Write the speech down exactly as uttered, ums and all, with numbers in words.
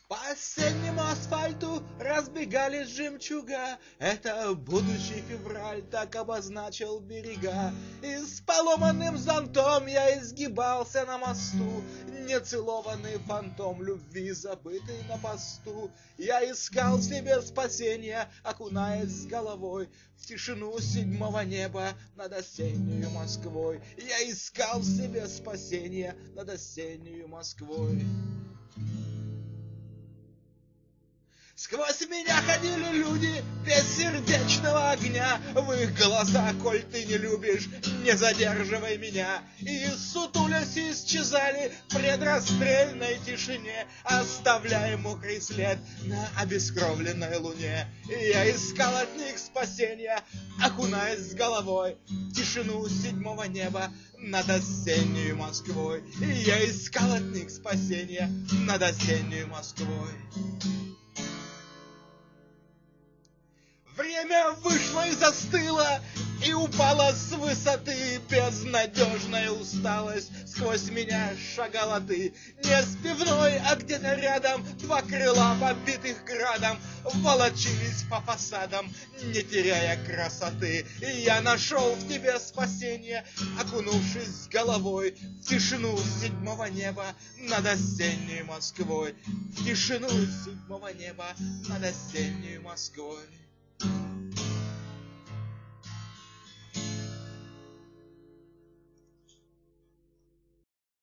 По осеннему асфальту разбегались жемчуга. Это будущий февраль так обозначил берега. И с поломанным зонтом я изгибался на мосту. Нецелованный фантом любви, забытый на посту. Я искал себе спасения, окунаясь с головой в тишину седьмого неба над осеннюю Москвой. Я искал себе спасения над осеннюю Москвой. Сквозь меня ходили люди без сердечного огня. В их глаза, коль ты не любишь, не задерживай меня. И сутулясь исчезали в предрасстрельной тишине, оставляя мокрый след на обескровленной луне. И я искал от них спасения, окунаясь с головой в тишину седьмого неба над осеннюю Москвой. И я искал от них спасения над осеннюю Москвой. Время вышло и застыло, и упало с высоты. Безнадежная усталость, сквозь меня шагала ты. Не с пивной, а где-то рядом два крыла, побитых градом, волочились по фасадам, не теряя красоты. И я нашел в тебе спасение, окунувшись с головой в тишину седьмого неба над осенней Москвой. В тишину седьмого неба над осенней Москвой.